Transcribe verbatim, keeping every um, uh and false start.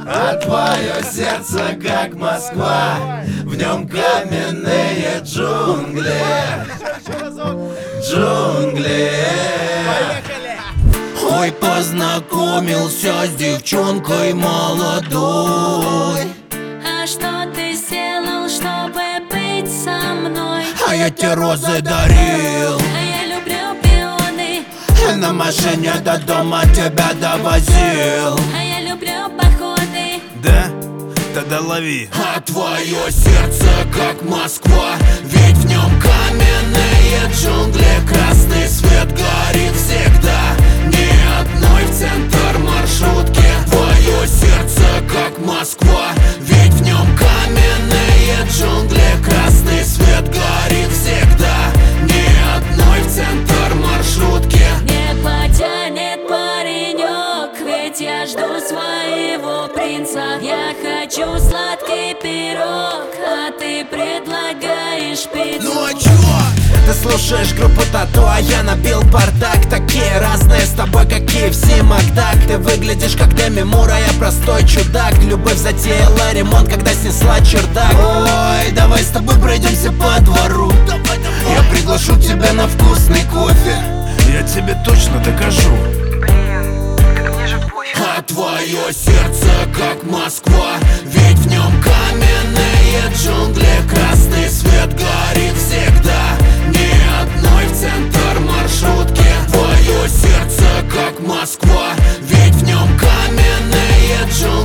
А твое сердце как Москва, в нем каменные джунгли. Джунгли. Ой, познакомился с девчонкой молодой. А что ты сделал, чтобы быть со мной? А я тебе розы дарил, а я люблю пионы. на машине до дома тебя довозил. А я люблю походы. Да? Тогда лови. А твое сердце как Москва, ведь в нем каменные джунгли. Красный свет горит всегда, ни одной в центр маршрутки. Твое сердце как Москва, ведь в нем каменные джунгли. Красный свет горит всегда, ни одной в центр маршрутки. Не потянет паренек, ведь я жду своего принца. Я хочу сладкий пирог, а ты предлагаешь пиццу. Ну а чё? Ты слушаешь группу Тату, а я набил бардак. Такие разные с тобой, как ка эф си, Макдак. Ты выглядишь как Деми Мур, а я простой чудак. Любовь затеяла ремонт, когда снесла чердак. Ой, давай с тобой пройдемся по двору. Я приглашу тебя на вкусный кофе. Я тебе точно докажу. А твое сердце как Москва, ведь в нем каменные джунгли. Красный свет горит всегда, ни одной в центр маршрутки. Твое сердце как Москва, ведь в нем каменные джунгли.